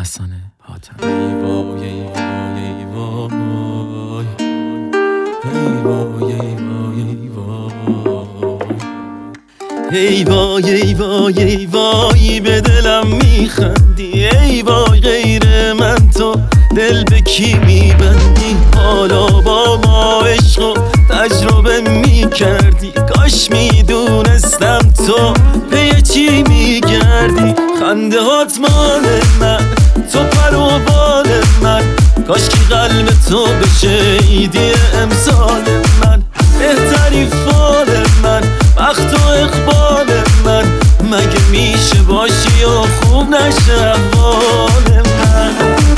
حسن حاتمی. ای وای ای وای ای وای به دلم میخندی، ای وای غیر من تو دل به کی میبندی؟ حالا با ما عشق و تجربه میکردی، کاش میدونستم تو پی چی میگردی. خنده هات مال من، تو پر و بال من، کاش که قلب تو بشه ایدی امسال من. بهتری فال من، بخت و اقبال من، مگه میشه باشی و خوب نشه احوال من؟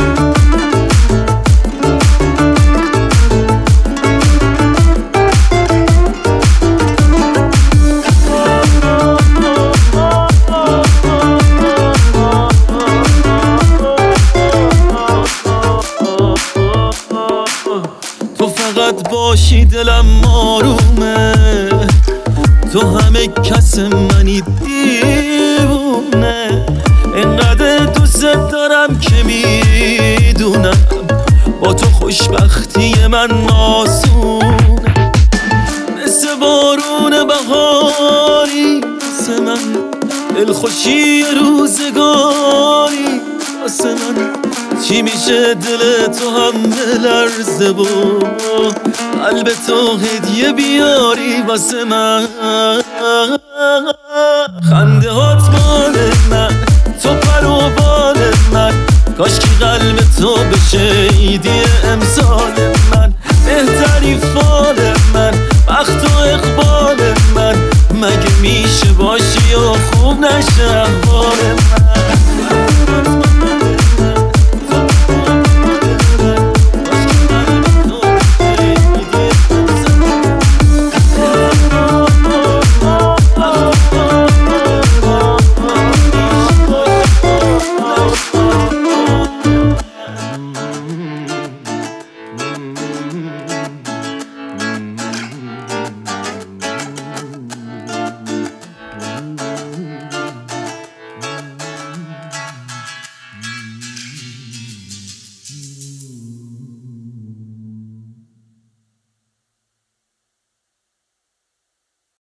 تو فقط باشی دلم آرومه، تو همه کس منی دیوونه. اینقدر دوست دارم که میدونم با تو خوشبختی من آسونه. مثل بارون بهاری واسه من، دلخوشی روزگاری واسه من. چی میشه دل تو هم بلرزه و قلب تو هدیه بیاری واسه من. خنده هات مال من، تو پر و بال من، کاش که قلب تو بشه ایدی امسال من. بهتری فال من، بخت و اقبال من، مگه میشه باشی و خوب نشه